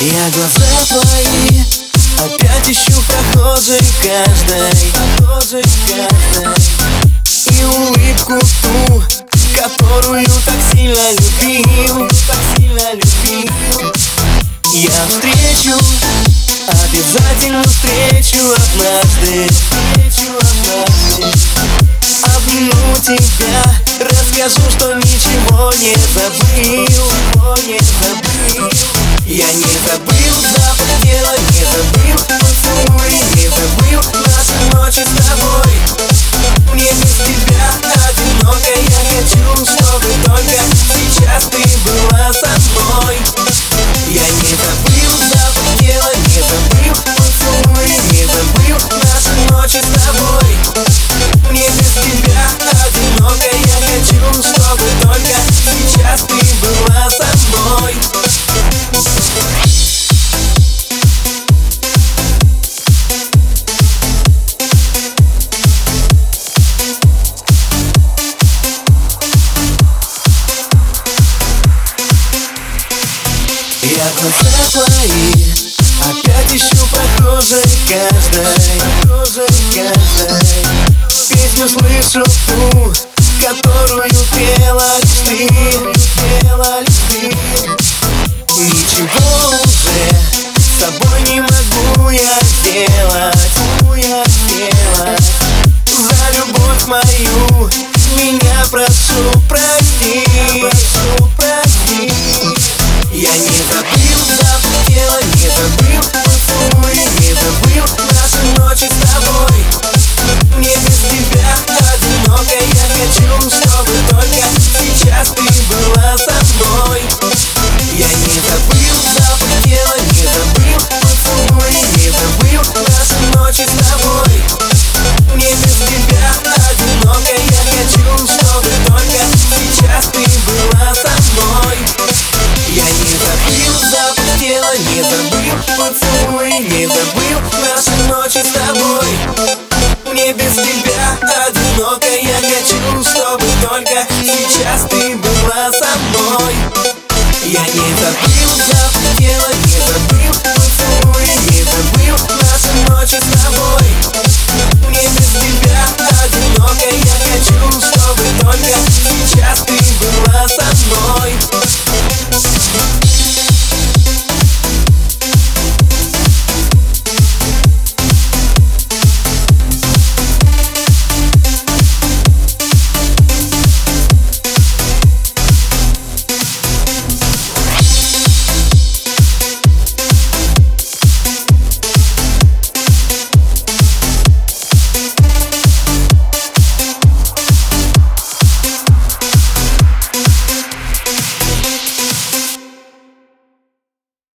Я глаза твои опять ищу прохожей каждой, и улыбку ту, которую так сильно любил. Я встречу, обязательно встречу однажды. Обниму тебя, расскажу, что ничего не забыл. Я не забыл запах тела, не забыл поцелуи, не забыл наши ночи с тобой. Мне без тебя одиноко, я хочу, чтобы только сейчас ты была со мной. Я не забыл запах тела, не забыл поцелуи, не забыл наши ночи с тобой. Мне без тебя одиноко, я хочу, чтобы только сейчас ты была со мной. Я глаза твои опять ищу прохожей каждой. Песню слышу ту, которую пела лишь ты. Ничего уже с собой не могу я сделать. За любовь мою меня прошу прости. Я не